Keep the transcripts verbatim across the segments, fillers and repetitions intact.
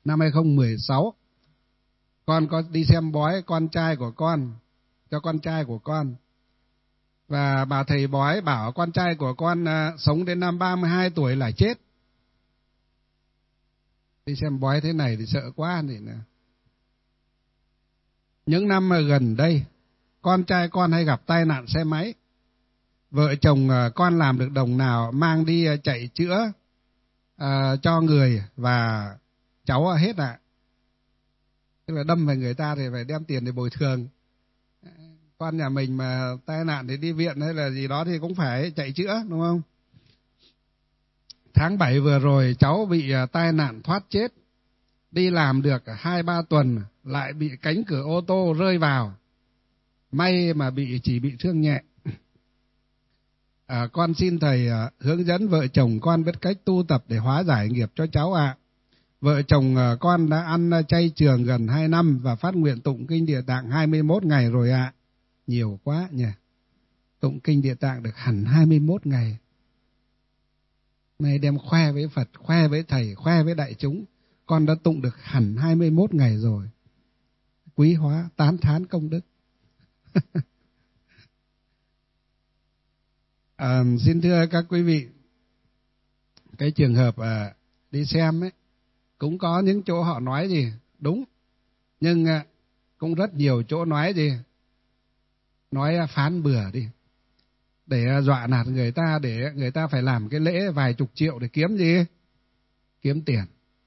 năm hai không một sáu, con có đi xem bói con trai của con, cho con trai của con. Và bà thầy bói bảo con trai của con à, sống đến năm ba mươi hai tuổi là chết. Đi xem bói thế này thì sợ quá thì nè. Những năm mà gần đây, con trai con hay gặp tai nạn xe máy. Vợ chồng à, con làm được đồng nào mang đi à, chạy chữa à, cho người và cháu à, hết ạ. À. Tức là đâm vào người ta thì phải đem tiền để bồi thường. Con nhà mình mà tai nạn thì đi viện hay là gì đó thì cũng phải chạy chữa, đúng không? Tháng bảy vừa rồi cháu bị tai nạn thoát chết. Đi làm được hai ba tuần lại bị cánh cửa ô tô rơi vào. May mà bị chỉ bị thương nhẹ. À, con xin thầy à, hướng dẫn vợ chồng con biết cách tu tập để hóa giải nghiệp cho cháu ạ. À. Vợ chồng à, con đã ăn chay trường gần hai năm và phát nguyện tụng kinh Địa Tạng hai mươi mốt ngày rồi ạ. À. Nhiều quá nhỉ. Tụng kinh Địa Tạng được hẳn hai mươi mốt ngày. Nay đem khoe với Phật, khoe với thầy, khoe với đại chúng. Con đã tụng được hẳn hai mươi mốt ngày rồi. Quý hóa, tán thán công đức. À, xin thưa các quý vị, cái trường hợp à, đi xem ấy, cũng có những chỗ họ nói gì đúng, nhưng à, cũng rất nhiều chỗ nói gì, nói phán bừa đi, để dọa nạt người ta, để người ta phải làm cái lễ vài chục triệu để kiếm gì? Kiếm tiền.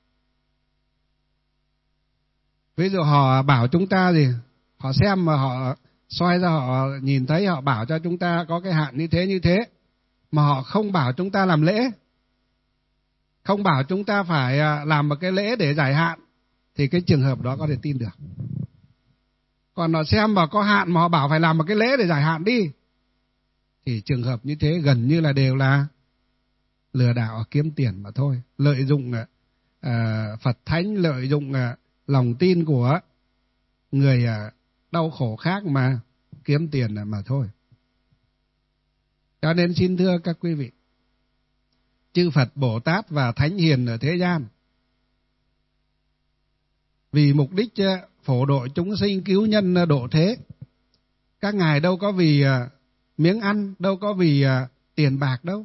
Ví dụ họ bảo chúng ta gì, họ xem mà họ soi ra họ nhìn thấy, họ bảo cho chúng ta có cái hạn như thế như thế, mà họ không bảo chúng ta làm lễ, không bảo chúng ta phải làm một cái lễ để giải hạn, thì cái trường hợp đó có thể tin được. Còn họ xem mà có hạn mà họ bảo phải làm một cái lễ để giải hạn đi, thì trường hợp như thế gần như là đều là lừa đảo kiếm tiền mà thôi. Lợi dụng uh, Phật Thánh, lợi dụng uh, lòng tin của người uh, đau khổ khác mà kiếm tiền mà thôi. Cho nên xin thưa các quý vị, chư Phật Bồ Tát và Thánh Hiền ở thế gian, vì mục đích uh, phổ độ chúng sinh, cứu nhân uh, độ thế, các ngài đâu có vì uh, miếng ăn, đâu có vì uh, tiền bạc đâu.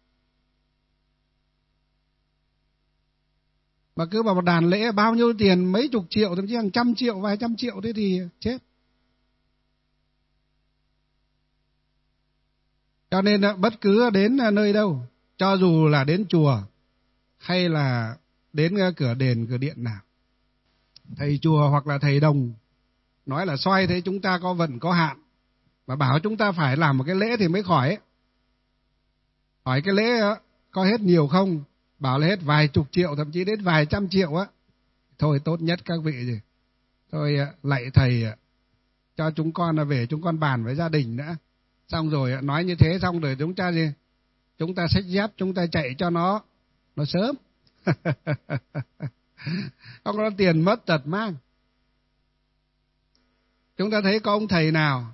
Mà cứ vào một đàn lễ bao nhiêu tiền, mấy chục triệu, thậm chí hàng trăm triệu, vài trăm triệu, thế thì chết. Cho nên uh, bất cứ đến uh, nơi đâu, cho dù là đến chùa hay là đến uh, cửa đền, cửa điện nào, thầy chùa hoặc là thầy đồng nói là soi thế chúng ta có vận có hạn, mà bảo chúng ta phải làm một cái lễ thì mới khỏi ấy. Hỏi cái lễ có hết nhiều không, bảo là hết vài chục triệu, thậm chí đến vài trăm triệu á, thôi tốt nhất các vị gì, thôi lạy thầy cho chúng con về chúng con bàn với gia đình nữa, xong rồi nói như thế xong rồi chúng ta gì, chúng ta xách dép chúng ta chạy cho nó nó sớm. Không có tiền mất tật mang. Chúng ta thấy có ông thầy nào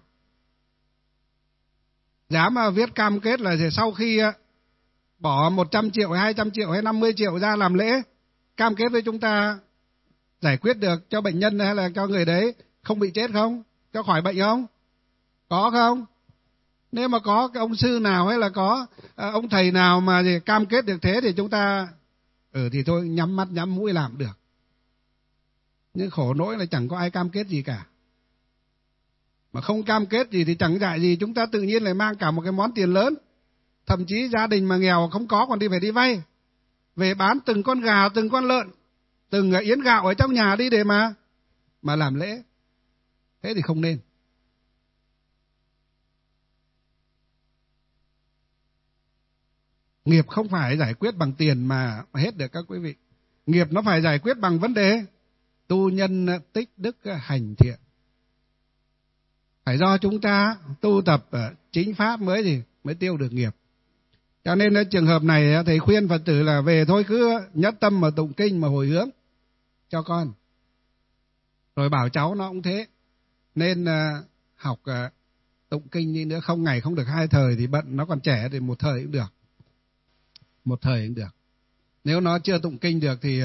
dám viết cam kết là sau khi bỏ một trăm triệu hay hai trăm triệu hay năm mươi triệu ra làm lễ, cam kết với chúng ta giải quyết được cho bệnh nhân hay là cho người đấy không bị chết không? Cho khỏi bệnh không? Có không? Nếu mà có cái ông sư nào hay là có à, ông thầy nào mà gì cam kết được thế thì chúng ta ừ thì thôi nhắm mắt nhắm mũi làm được. Nhưng khổ nỗi là chẳng có ai cam kết gì cả. Mà không cam kết gì thì chẳng dạy gì, chúng ta tự nhiên lại mang cả một cái món tiền lớn. Thậm chí gia đình mà nghèo không có còn đi phải đi vay, về bán từng con gà, từng con lợn, từng yến gạo ở trong nhà đi để mà mà làm lễ. Thế thì không nên. Nghiệp không phải giải quyết bằng tiền mà hết được các quý vị. Nghiệp nó phải giải quyết bằng vấn đề tu nhân tích đức hành thiện. Phải do chúng ta tu tập chính pháp mới gì mới tiêu được nghiệp. Cho nên trường hợp này thầy khuyên Phật tử là về thôi cứ nhất tâm mà tụng kinh mà hồi hướng cho con. Rồi bảo cháu nó cũng thế. Nên học tụng kinh đi nữa, không ngày không được hai thời thì bận, nó còn trẻ thì một thời cũng được. Một thời cũng được. Nếu nó chưa tụng kinh được thì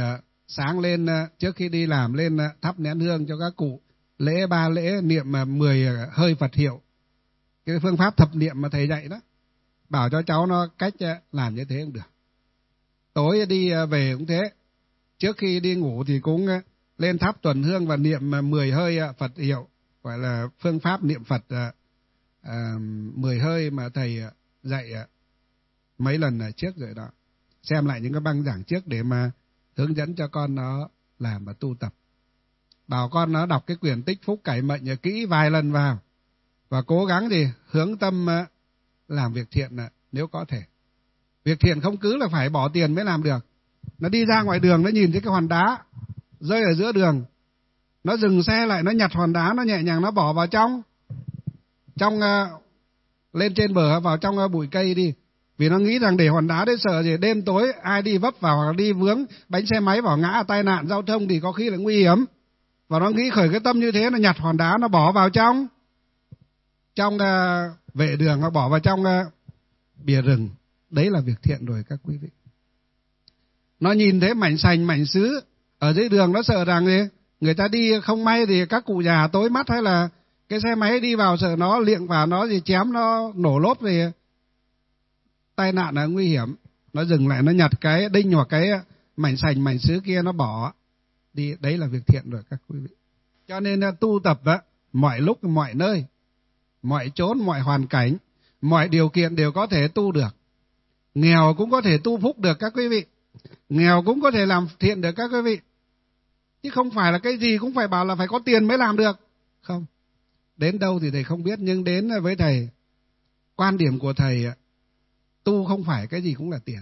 sáng lên trước khi đi làm lên thắp nén hương cho các cụ, lễ ba lễ niệm mười hơi Phật hiệu. Cái phương pháp thập niệm mà thầy dạy đó, bảo cho cháu nó cách làm như thế cũng được. Tối đi về cũng thế, trước khi đi ngủ thì cũng lên thắp tuần hương và niệm mười hơi Phật hiệu, gọi là phương pháp niệm Phật à, mười hơi mà thầy dạy mấy lần trước rồi đó. Xem lại những cái băng giảng trước để mà hướng dẫn cho con nó làm và tu tập. Bảo con nó đọc cái quyển Tích Phúc Cải Mệnh kỹ vài lần vào, và cố gắng gì hướng tâm làm việc thiện nếu có thể. Việc thiện không cứ là phải bỏ tiền mới làm được. Nó đi ra ngoài đường, nó nhìn thấy cái hòn đá rơi ở giữa đường, nó dừng xe lại, nó nhặt hòn đá, nó nhẹ nhàng nó bỏ vào trong trong uh, lên trên bờ, vào trong uh, bụi cây đi. Vì nó nghĩ rằng để hòn đá đấy sợ gì đêm tối ai đi vấp vào hoặc đi vướng bánh xe máy vào ngã tai nạn giao thông thì có khi là nguy hiểm. Và nó nghĩ khởi cái tâm như thế, nó nhặt hòn đá, nó bỏ vào trong trong uh, vệ đường, nó bỏ vào trong uh, bìa rừng. Đấy là việc thiện rồi các quý vị. Nó nhìn thấy mảnh sành mảnh sứ ở dưới đường, nó sợ rằng gì người ta đi không may thì các cụ già tối mắt, hay là cái xe máy đi vào sợ nó liệng vào nó gì chém nó nổ lốp thì tai nạn là nguy hiểm. Nó dừng lại, nó nhặt cái đinh hoặc cái mảnh sành mảnh sứ kia nó bỏ đi. Đấy là việc thiện rồi các quý vị. Cho nên tu tập đó, mọi lúc mọi nơi, mọi chốn mọi hoàn cảnh, mọi điều kiện đều có thể tu được. Nghèo cũng có thể tu phúc được các quý vị, nghèo cũng có thể làm thiện được các quý vị. Chứ không phải là cái gì cũng phải bảo là phải có tiền mới làm được. Không. Đến đâu thì thầy không biết, nhưng đến với thầy, quan điểm của thầy, tu không phải cái gì cũng là tiền.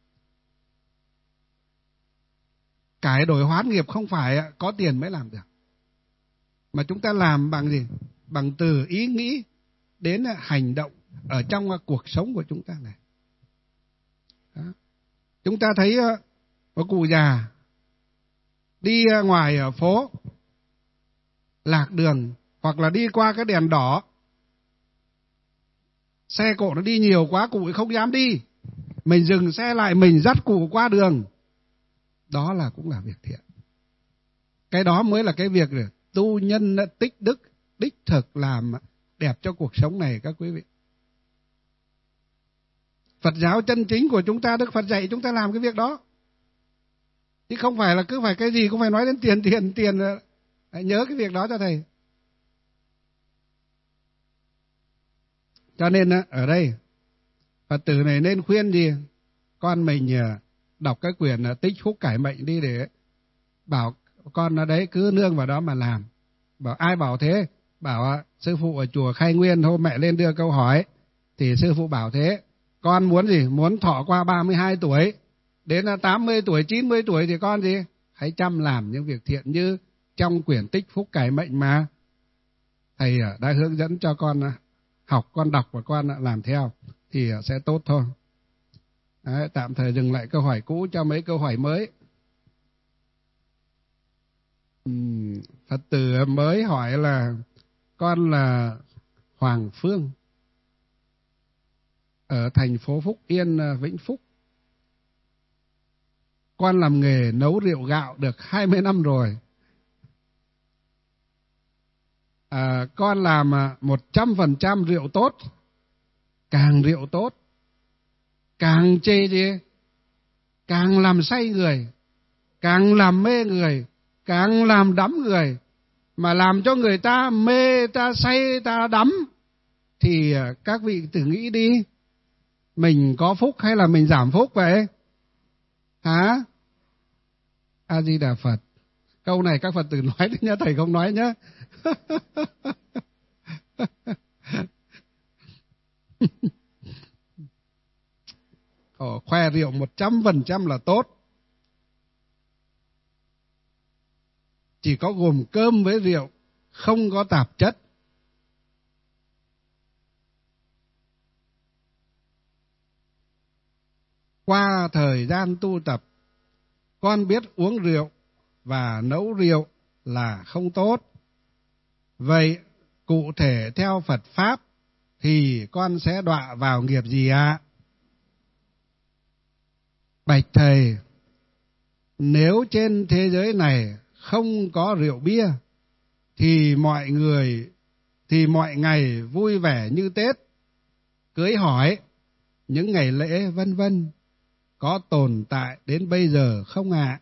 Cải đổi hoán nghiệp không phải có tiền mới làm được. Mà chúng ta làm bằng gì? Bằng từ ý nghĩ đến hành động ở trong cuộc sống của chúng ta này. Đó. Chúng ta thấy có cụ già đi ngoài ở phố, lạc đường, hoặc là đi qua cái đèn đỏ, xe cộ nó đi nhiều quá, cụ ấy không dám đi, mình dừng xe lại, mình dắt cụ qua đường. Đó là cũng là việc thiện. Cái đó mới là cái việc tu nhân tích đức, đích thực làm đẹp cho cuộc sống này các quý vị. Phật giáo chân chính của chúng ta, Đức Phật dạy chúng ta làm cái việc đó. Chứ không phải là cứ phải cái gì cũng phải nói đến tiền, tiền, tiền. Hãy nhớ cái việc đó cho thầy. Cho nên ở đây, Phật tử này nên khuyên gì? Con mình đọc cái quyển Tích Phúc Cải Mệnh đi, để bảo con nó đấy cứ nương vào đó mà làm. Bảo ai bảo thế? Bảo sư phụ ở chùa Khai Nguyên hôm mẹ lên đưa câu hỏi, thì sư phụ bảo thế. Con muốn gì? Muốn thọ qua ba mươi hai tuổi, đến tám mươi tuổi, chín mươi tuổi thì con gì? Hãy chăm làm những việc thiện như trong quyển Tích Phúc Cải Mệnh mà thầy đã hướng dẫn cho con học, con đọc và con làm theo thì sẽ tốt thôi. Đấy, tạm thời dừng lại câu hỏi cũ cho mấy câu hỏi mới. Uhm, Phật tử mới hỏi là con là Hoàng Phương ở thành phố Phúc Yên, Vĩnh Phúc. Con làm nghề nấu rượu gạo được hai mươi năm rồi. À, con làm một trăm phần trăm rượu tốt. Càng rượu tốt, càng chê gì? Càng làm say người, càng làm mê người, càng làm đắm người. Mà làm cho người ta mê, ta say, ta đắm, thì các vị thử nghĩ đi, mình có phúc hay là mình giảm phúc vậy? Hả? A Di Đà Phật. Câu này các Phật tử nói đấy nhá, thầy không nói nhá. Ồ, khoe rượu một trăm phần trăm là tốt. Chỉ có gồm cơm với rượu, không có tạp chất. Qua thời gian tu tập, con biết uống rượu và nấu rượu là không tốt. Vậy cụ thể theo Phật Pháp thì con sẽ đọa vào nghiệp gì ạ? À? Bạch thầy, nếu trên thế giới này không có rượu bia thì mọi người thì mọi ngày vui vẻ như Tết, cưới hỏi, những ngày lễ vân vân có tồn tại đến bây giờ không ạ? À?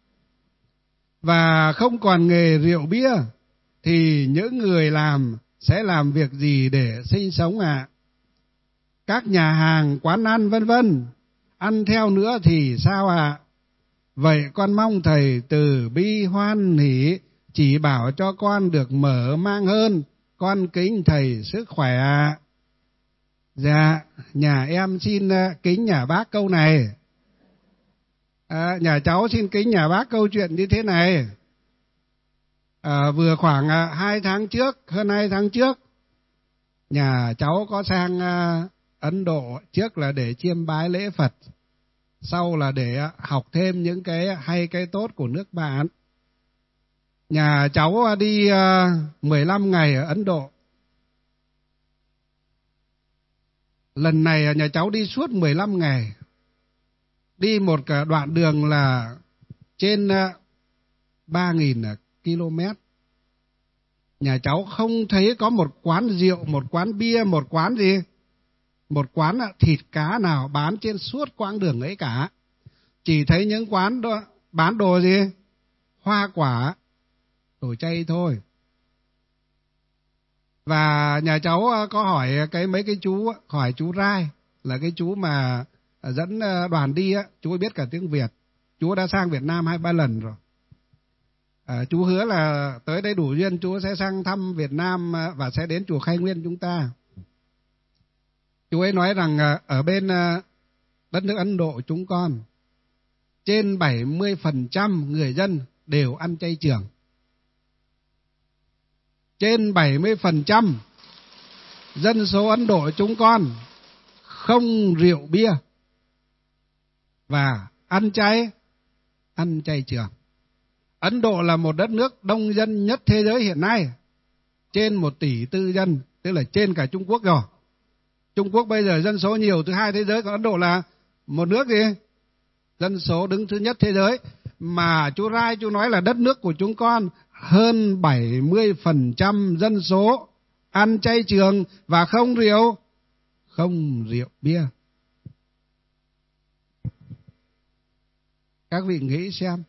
Và không còn nghề rượu bia thì những người làm sẽ làm việc gì để sinh sống ạ? À? Các nhà hàng, quán ăn vân vân ăn theo nữa thì sao ạ? À? Vậy con mong thầy từ bi hoan hỷ chỉ bảo cho con được mở mang hơn. Con kính thầy sức khỏe ạ. Dạ, nhà em xin kính nhà bác câu này. À, nhà cháu xin kính nhà bác câu chuyện như thế này. À, vừa khoảng à, hai tháng trước, hơn hai tháng trước, nhà cháu có sang à, Ấn Độ, trước là để chiêm bái lễ Phật, sau là để à, học thêm những cái hay cái tốt của nước bạn. Nhà cháu đi à, mười lăm ngày ở Ấn Độ. Lần này nhà cháu đi suốt mười lăm ngày. Đi một cả đoạn đường là trên ba nghìn ki lô mét. Nhà cháu không thấy có một quán rượu, một quán bia, một quán gì, một quán thịt cá nào bán trên suốt quãng đường ấy cả. Chỉ thấy những quán đó, bán đồ gì, hoa quả, đồ chay thôi. Và nhà cháu có hỏi cái mấy cái chú, hỏi chú Rai, là cái chú mà dẫn đoàn đi á, chú ấy biết cả tiếng Việt. Chú đã sang Việt Nam hai ba lần rồi. À, chú hứa là tới đây đủ duyên chú sẽ sang thăm Việt Nam và sẽ đến chùa Khai Nguyên chúng ta. Chú ấy nói rằng ở bên đất nước Ấn Độ chúng con, trên bảy mươi phần trăm người dân đều ăn chay trường. Trên bảy mươi phần trăm dân số Ấn Độ chúng con không rượu bia và ăn chay, ăn chay trường. Ấn Độ là một đất nước đông dân nhất thế giới hiện nay, trên một tỷ tư dân, tức là trên cả Trung Quốc rồi. Trung Quốc bây giờ dân số nhiều thứ hai thế giới, còn Ấn Độ là một nước gì? Dân số đứng thứ nhất thế giới. Mà chú Rai chú nói là đất nước của chúng con hơn bảy mươi phần trăm dân số ăn chay trường và không rượu, không rượu bia. Các vị nghĩ xem,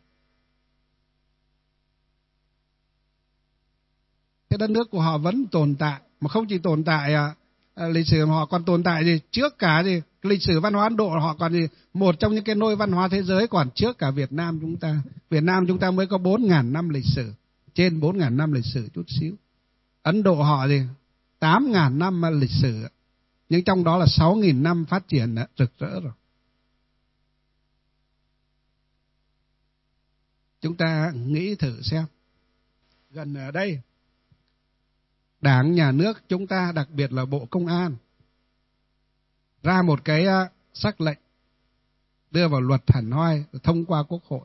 cái đất nước của họ vẫn tồn tại, mà không chỉ tồn tại à, à, lịch sử mà họ còn tồn tại gì trước cả gì lịch sử văn hóa Ấn Độ, họ còn gì một trong những cái nôi văn hóa thế giới còn trước cả Việt Nam chúng ta. Việt Nam chúng ta mới có bốn ngàn năm lịch sử, trên bốn ngàn năm lịch sử chút xíu. Ấn Độ họ gì tám ngàn năm lịch sử, nhưng trong đó là sáu nghìn năm phát triển rực rỡ rồi. Chúng ta nghĩ thử xem, gần ở đây Đảng, Nhà nước chúng ta, đặc biệt là Bộ Công an, ra một cái sắc lệnh đưa vào luật hẳn hoi, thông qua Quốc hội.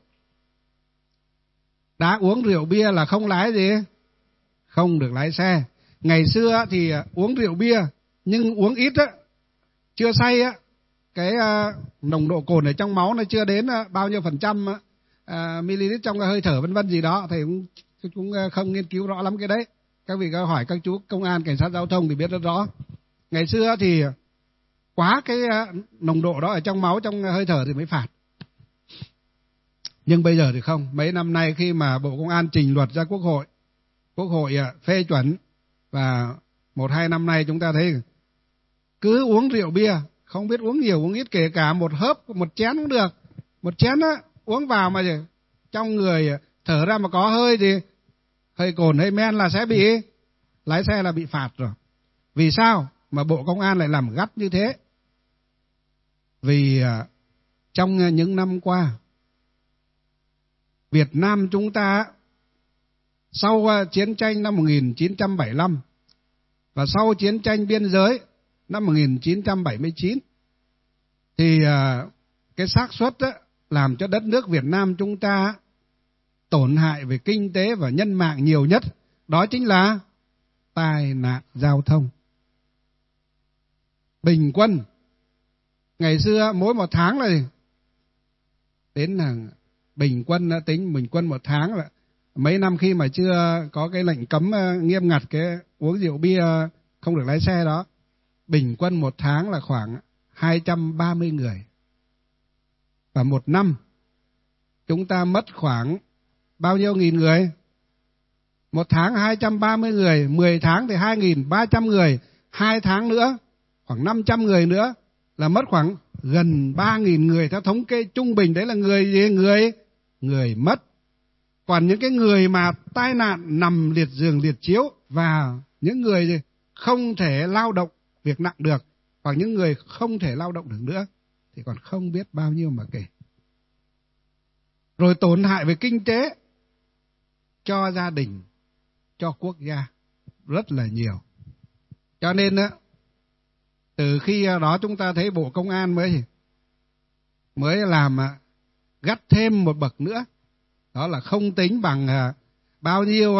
Đã uống rượu bia là không lái gì, không được lái xe. Ngày xưa thì uống rượu bia, nhưng uống ít á, chưa say á, cái nồng độ cồn ở trong máu nó chưa đến bao nhiêu phần trăm À, ml trong cái hơi thở vân vân gì đó, thầy cũng, cũng không nghiên cứu rõ lắm cái đấy. Các vị có hỏi các chú công an, cảnh sát giao thông thì biết rất rõ. Ngày xưa thì quá cái nồng độ đó ở trong máu, trong hơi thở thì mới phạt. Nhưng bây giờ thì không. Mấy năm nay khi mà Bộ Công an trình luật ra Quốc hội, Quốc hội phê chuẩn, và một hai năm nay chúng ta thấy cứ uống rượu bia, không biết uống nhiều uống ít, kể cả một hớp, một chén cũng được. Một chén á, uống vào mà gì, trong người thở ra mà có hơi gì, hơi cồn, hơi men là sẽ bị, lái xe là bị phạt rồi. Vì sao mà Bộ Công an lại làm gắt như thế? Vì trong những năm qua, Việt Nam chúng ta sau chiến tranh năm một nghìn chín trăm bảy mươi lăm và sau chiến tranh biên giới năm một nghìn chín trăm bảy mươi chín thì cái xác suất làm cho đất nước Việt Nam chúng ta tổn hại về kinh tế và nhân mạng nhiều nhất, đó chính là tai nạn giao thông. Bình quân ngày xưa mỗi một tháng là đến hàng bình quân tính bình quân một tháng là mấy năm khi mà chưa có cái lệnh cấm nghiêm ngặt cái uống rượu bia không được lái xe đó, bình quân một tháng là khoảng hai trăm ba mươi người. Và một năm chúng ta mất khoảng bao nhiêu nghìn người? Một tháng hai trăm ba mươi người, mười tháng thì hai nghìn ba trăm người, hai tháng nữa khoảng năm trăm người nữa là mất khoảng gần ba nghìn người theo thống kê trung bình. Đấy là người gì? Người người mất. Còn những cái người mà tai nạn nằm liệt giường liệt chiếu và những người gì không thể lao động việc nặng được, hoặc những người không thể lao động được nữa thì còn không biết bao nhiêu mà kể. Rồi tổn hại về kinh tế cho gia đình, cho quốc gia rất là nhiều. Cho nên á, từ khi đó chúng ta thấy Bộ Công an mới mới làm gắt thêm một bậc nữa, đó là không tính bằng bao nhiêu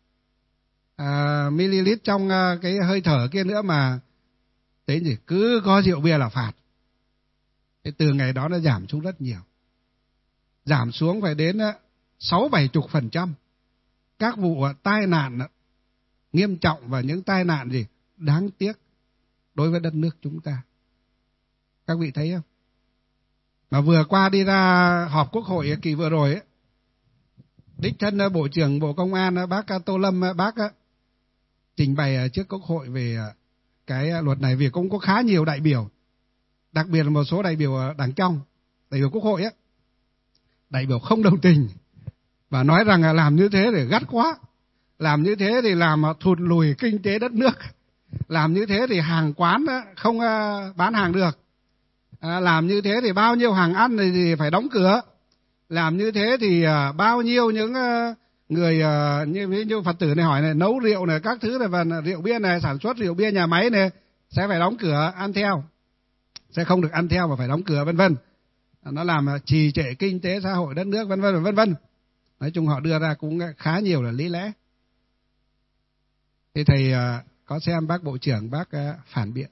à, ml trong cái hơi thở kia nữa, mà tính gì cứ có rượu bia là phạt. Thế từ ngày đó nó giảm xuống rất nhiều, giảm xuống phải đến sáu bảy chục phần trăm các vụ tai nạn nghiêm trọng và những tai nạn gì đáng tiếc đối với đất nước chúng ta. Các vị thấy không? Mà vừa qua đi ra họp Quốc hội kỳ vừa rồi ấy, đích thân Bộ trưởng Bộ Công an bác Tô Lâm bác trình bày trước Quốc hội về cái luật này, vì cũng có khá nhiều đại biểu, đặc biệt là một số đại biểu đảng trong, đại biểu Quốc hội ấy, đại biểu không đồng tình và nói rằng là làm như thế để gắt quá, làm như thế thì làm thụt lùi kinh tế đất nước, làm như thế thì hàng quán không bán hàng được, làm như thế thì bao nhiêu hàng ăn thì phải đóng cửa, làm như thế thì bao nhiêu những người như, như Phật tử này hỏi này, nấu rượu này các thứ này và rượu bia này, sản xuất rượu bia nhà máy này sẽ phải đóng cửa ăn theo, sẽ không được ăn theo và phải đóng cửa vân vân. Nó làm trì trệ kinh tế xã hội đất nước vân vân vân vân. Nói chung họ đưa ra cũng khá nhiều là lý lẽ. Thì thầy có xem bác Bộ trưởng bác phản biện,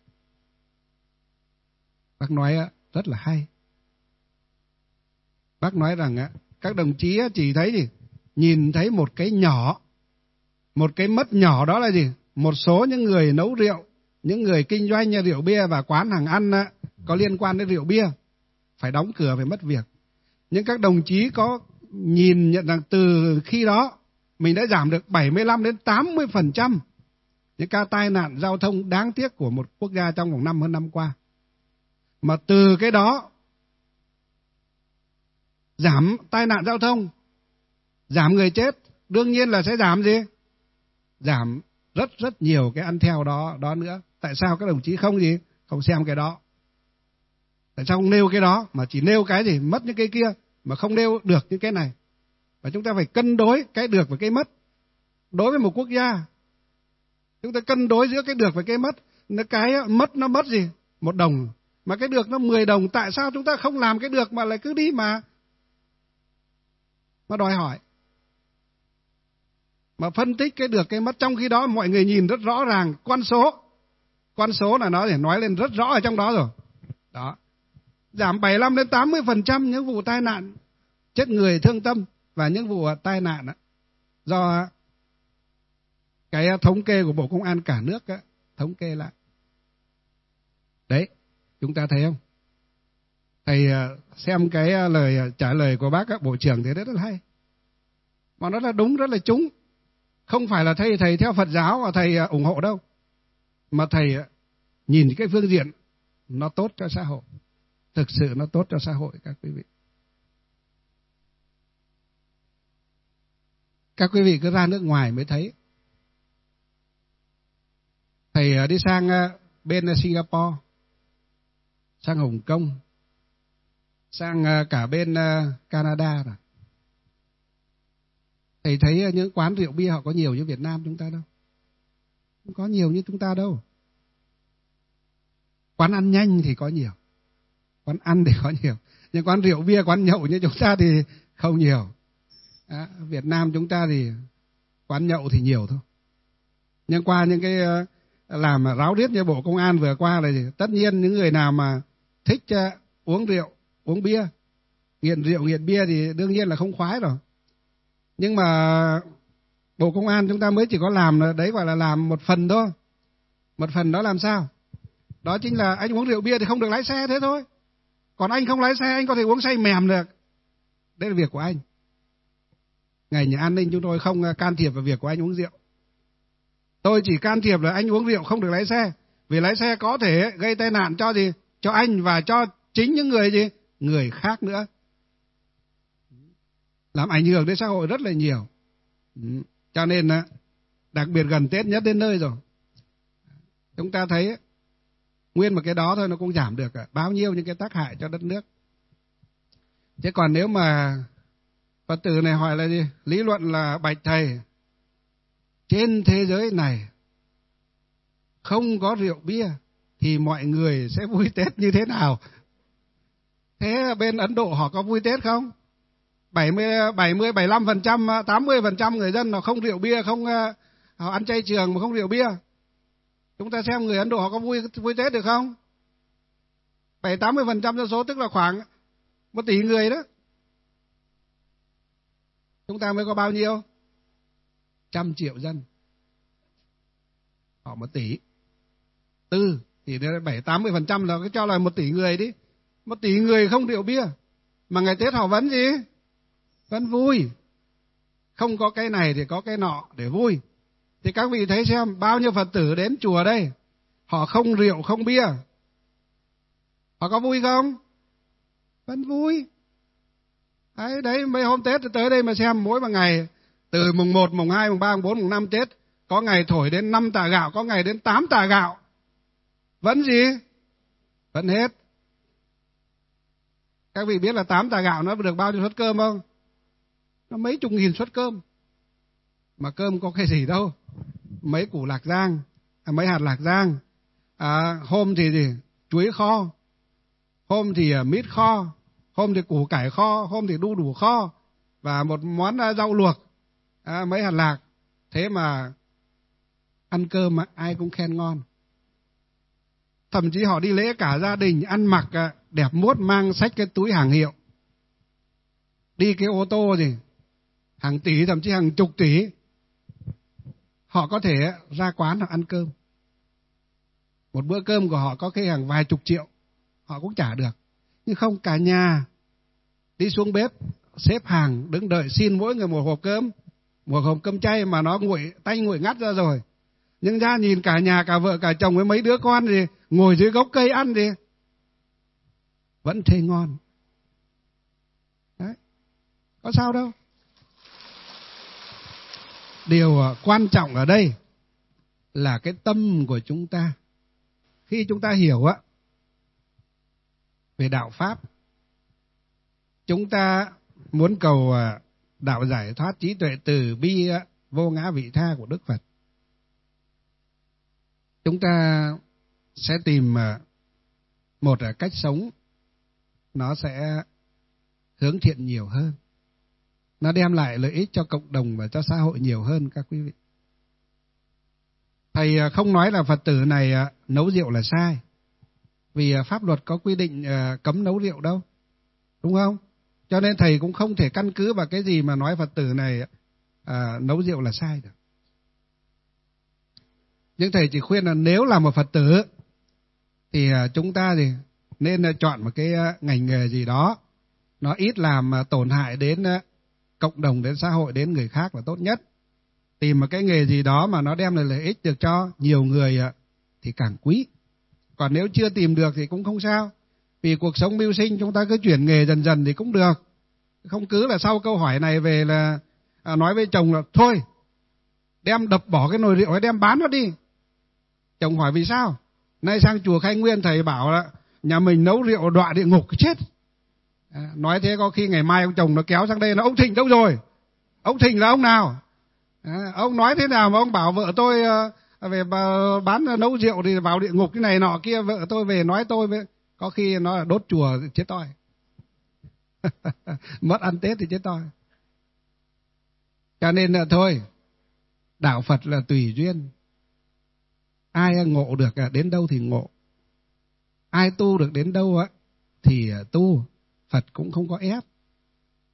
bác nói rất là hay. Bác nói rằng các đồng chí chỉ thấy gì, nhìn thấy một cái nhỏ, một cái mất nhỏ, đó là gì, một số những người nấu rượu, những người kinh doanh rượu bia và quán hàng ăn có liên quan đến rượu bia phải đóng cửa, phải mất việc. Nhưng các đồng chí có nhìn nhận rằng từ khi đó mình đã giảm được bảy mươi lăm đến tám mươi phần trăm những ca tai nạn giao thông đáng tiếc của một quốc gia trong vòng năm hơn năm qua. Mà từ cái đó giảm tai nạn giao thông, giảm người chết, đương nhiên là sẽ giảm gì? Giảm rất rất nhiều cái ăn theo đó đó nữa. Tại sao các đồng chí không gì? Không xem cái đó? Tại sao không nêu cái đó mà chỉ nêu cái gì mất những cái kia mà không nêu được những cái này? Và chúng ta phải cân đối cái được và cái mất. Đối với một quốc gia, chúng ta cân đối giữa cái được và cái mất. Cái mất nó mất gì? Một đồng. Mà cái được nó mười đồng. Tại sao chúng ta không làm cái được mà lại cứ đi mà mà đòi hỏi, mà phân tích cái được cái mất? Trong khi đó mọi người nhìn rất rõ ràng con số. Con số là nó để nói lên rất rõ ở trong đó rồi. Đó. Giảm bảy mươi lăm đến tám mươi phần trăm những vụ tai nạn chết người thương tâm và những vụ tai nạn do cái thống kê của Bộ Công an cả nước thống kê lại. Đấy, chúng ta thấy không? Thầy xem cái lời trả lời của bác Bộ trưởng thì rất là hay. Mà nó là đúng, rất là trúng. Không phải là thầy thầy theo Phật giáo và thầy ủng hộ đâu. Mà thầy nhìn cái phương diện nó tốt cho xã hội. Thực sự nó tốt cho xã hội các quý vị. Các quý vị cứ ra nước ngoài mới thấy. Thầy đi sang bên Singapore, sang Hồng Kông, sang cả bên Canada rồi. Thầy thấy những quán rượu bia họ có nhiều như Việt Nam chúng ta đâu. Không có nhiều như chúng ta đâu. Quán ăn nhanh thì có nhiều. Quán ăn thì có nhiều. Nhưng quán rượu bia, quán nhậu như chúng ta thì không nhiều. À, Việt Nam chúng ta thì quán nhậu thì nhiều thôi. Nhưng qua những cái làm ráo riết như Bộ Công an vừa qua là gì? Tất nhiên những người nào mà thích uống rượu, uống bia, nghiện rượu, nghiện bia thì đương nhiên là không khoái rồi. Nhưng mà Bộ Công an chúng ta mới chỉ có làm là đấy, gọi là làm một phần thôi. Một phần đó làm sao? Đó chính là anh uống rượu bia thì không được lái xe, thế thôi. Còn anh không lái xe, anh có thể uống say mèm được. Đấy là việc của anh. Ngành an ninh chúng tôi không can thiệp vào việc của anh uống rượu. Tôi chỉ can thiệp là anh uống rượu không được lái xe. Vì lái xe có thể gây tai nạn cho gì? Cho anh và cho chính những người gì? Người khác nữa. Làm ảnh hưởng đến xã hội rất là nhiều. Cho nên đặc biệt gần Tết nhất đến nơi rồi. Chúng ta thấy nguyên một cái đó thôi nó cũng giảm được bao nhiêu những cái tác hại cho đất nước. Chứ còn nếu mà Phật tử này hỏi là gì? Lý luận là bạch thầy, trên thế giới này không có rượu bia thì mọi người sẽ vui Tết như thế nào? Thế bên Ấn Độ họ có vui Tết không? bảy mươi, bảy mươi, bảy mươi lăm phần trăm, tám mươi phần trăm người dân họ không rượu bia, không họ ăn chay trường mà không rượu bia. Chúng ta xem người Ấn Độ họ có vui vui Tết được không? bảy tám mươi phần trăm dân số, tức là khoảng một tỷ người đó. Chúng ta mới có bao nhiêu? Trăm triệu dân. Họ một tỷ tư thì bảy tám mươi phần trăm là cái cho là một tỷ người đi. Một tỷ người không rượu bia mà ngày Tết họ vẫn gì? Vẫn vui. Không có cái này thì có cái nọ để vui. Thì các vị thấy xem bao nhiêu Phật tử đến chùa đây, họ không rượu không bia, họ có vui không? Vẫn vui. Đấy, đấy mấy hôm Tết tới đây mà xem, mỗi một ngày từ mùng một, mùng hai, mùng ba, mùng bốn, mùng năm Tết, có ngày thổi đến năm tà gạo, có ngày đến tám tà gạo. Vẫn gì? Vẫn hết. Các vị biết là tám tà gạo nó được bao nhiêu suất cơm không? Nó mấy chục nghìn suất cơm. Mà cơm có cái gì đâu. Mấy củ lạc rang, à, mấy hạt lạc rang. À, hôm thì gì? Chuối kho. Hôm thì à, mít kho. Hôm thì củ cải kho. Hôm thì đu đủ kho. Và một món à, rau luộc. À, mấy hạt lạc. Thế mà ăn cơm à, ai cũng khen ngon. Thậm chí họ đi lễ cả gia đình ăn mặc à, đẹp mốt, mang xách cái túi hàng hiệu. Đi cái ô tô gì? Hàng tỷ, thậm chí hàng chục tỷ. Họ có thể ra quán họ ăn cơm. Một bữa cơm của họ có khi hàng vài chục triệu, họ cũng trả được. Nhưng không, cả nhà đi xuống bếp, xếp hàng, đứng đợi xin mỗi người một hộp cơm. Một hộp cơm chay mà nó nguội, tay nguội ngắt ra rồi. Nhưng ra nhìn cả nhà, cả vợ, cả chồng với mấy đứa con thì ngồi dưới gốc cây ăn thì vẫn thấy ngon. Đấy, có sao đâu. Điều quan trọng ở đây là cái tâm của chúng ta. Khi chúng ta hiểu á về đạo Pháp, chúng ta muốn cầu đạo giải thoát trí tuệ từ bi vô ngã vị tha của Đức Phật, chúng ta sẽ tìm một cách sống nó sẽ hướng thiện nhiều hơn. Nó đem lại lợi ích cho cộng đồng và cho xã hội nhiều hơn các quý vị. Thầy không nói là Phật tử này nấu rượu là sai. Vì pháp luật có quy định cấm nấu rượu đâu. Đúng không? Cho nên thầy cũng không thể căn cứ vào cái gì mà nói Phật tử này à, nấu rượu là sai được. Nhưng thầy chỉ khuyên là nếu là một Phật tử thì chúng ta thì nên chọn một cái ngành nghề gì đó nó ít làm tổn hại đến cộng đồng, đến xã hội, đến người khác là tốt nhất. Tìm một cái nghề gì đó mà nó đem lại lợi ích được cho nhiều người thì càng quý. Còn nếu chưa tìm được thì cũng không sao. Vì cuộc sống mưu sinh chúng ta cứ chuyển nghề dần dần thì cũng được. Không cứ là sau câu hỏi này về là à, nói với chồng là thôi, đem đập bỏ cái nồi rượu ấy, đem bán nó đi. Chồng hỏi vì sao? Nay sang chùa Khai Nguyên thầy bảo là nhà mình nấu rượu đọa địa ngục chết. À, nói thế có khi ngày mai ông chồng nó kéo sang đây là ông Thịnh đâu rồi? Ông Thịnh là ông nào? À, ông nói thế nào mà ông bảo vợ tôi à, về bán nấu rượu thì vào địa ngục cái này nọ kia, vợ tôi về nói tôi với, có khi nó là đốt chùa chết toi. Mất ăn Tết thì chết toi. Cho nên là thôi, đạo Phật là tùy duyên. Ai ngộ được đến đâu thì ngộ, ai tu được đến đâu á thì tu. Phật cũng không có ép.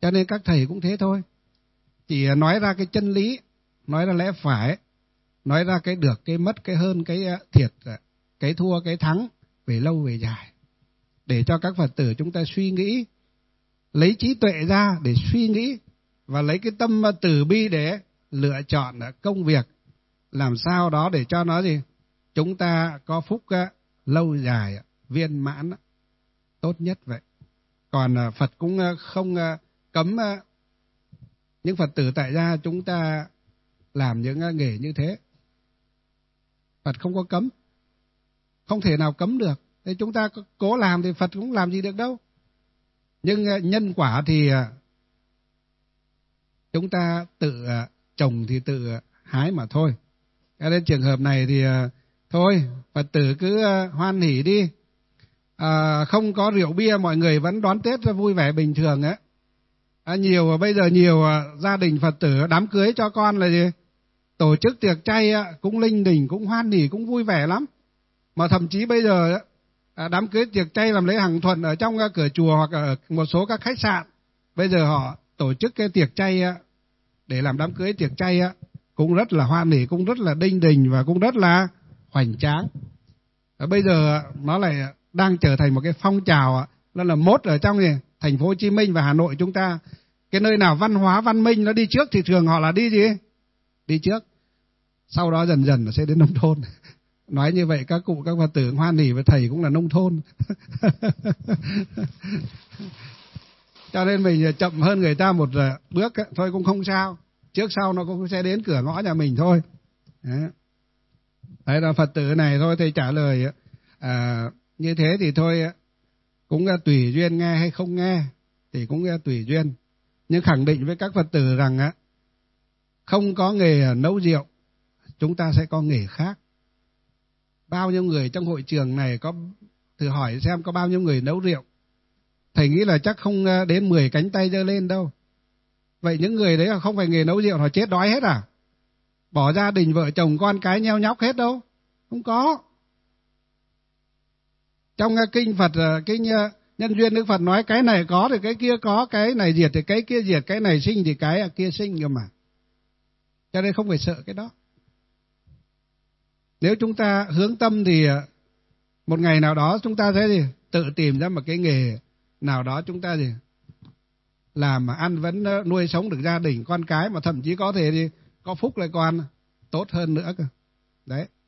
Cho nên các thầy cũng thế thôi. Chỉ nói ra cái chân lý, nói ra lẽ phải, nói ra cái được, cái mất, cái hơn, cái thiệt, cái thua, cái thắng, về lâu về dài. Để cho các Phật tử chúng ta suy nghĩ, lấy trí tuệ ra để suy nghĩ, và lấy cái tâm từ bi để lựa chọn công việc, làm sao đó để cho nó gì? Chúng ta có phúc lâu dài, viên mãn, tốt nhất vậy. Còn Phật cũng không cấm những Phật tử tại gia chúng ta làm những nghề như thế. Phật không có cấm, không thể nào cấm được. Thế chúng ta cố làm thì Phật cũng làm gì được đâu. Nhưng nhân quả thì chúng ta tự trồng thì tự hái mà thôi. Cho nên trường hợp này thì thôi, Phật tử cứ hoan hỉ đi. À, không có rượu bia, mọi người vẫn đón Tết vui vẻ bình thường ấy. À, nhiều bây giờ nhiều gia đình Phật tử đám cưới cho con là gì? Tổ chức tiệc chay cũng linh đình, cũng hoan hỉ, cũng vui vẻ lắm. Mà thậm chí bây giờ đám cưới tiệc chay làm lễ hàng thuần ở trong cửa chùa hoặc ở một số các khách sạn, bây giờ họ tổ chức cái tiệc chay để làm đám cưới tiệc chay cũng rất là hoan hỉ, cũng rất là đinh đình và cũng rất là hoành tráng. Bây giờ nó lại đang trở thành một cái phong trào, nó là mốt ở trong này, thành phố Hồ Chí Minh và Hà Nội chúng ta. Cái nơi nào văn hóa văn minh nó đi trước thì thường họ là đi gì? Đi trước. Sau đó dần dần nó sẽ đến nông thôn. Nói như vậy các cụ các Phật tử hoan hỉ với thầy cũng là nông thôn. Cho nên mình chậm hơn người ta một bước thôi cũng không sao. Trước sau nó cũng sẽ đến cửa ngõ nhà mình thôi. Đấy, Đấy là Phật tử này thôi thầy trả lời à, như thế thì thôi cũng tùy duyên nghe hay không nghe thì cũng tùy duyên. Nhưng khẳng định với các Phật tử rằng á, không có nghề nấu rượu, chúng ta sẽ có nghề khác. Bao nhiêu người trong hội trường này có thử hỏi xem có bao nhiêu người nấu rượu? Thầy nghĩ là chắc không đến mười cánh tay giơ lên đâu. Vậy những người đấy là không phải nghề nấu rượu, họ chết đói hết à? Bỏ gia đình vợ chồng con cái nheo nhóc hết đâu? Không có. Trong kinh Phật, kinh Nhân duyên Đức Phật nói cái này có thì cái kia có, cái này diệt thì cái kia diệt, cái này sinh thì cái kia sinh cơ mà. Cho nên không phải sợ cái đó. Nếu chúng ta hướng tâm thì một ngày nào đó chúng ta sẽ gì? Tự tìm ra một cái nghề nào đó chúng ta gì? Làm mà ăn vẫn nuôi sống được gia đình, con cái, mà thậm chí có thể thì có phúc lại còn tốt hơn nữa cơ. Đấy.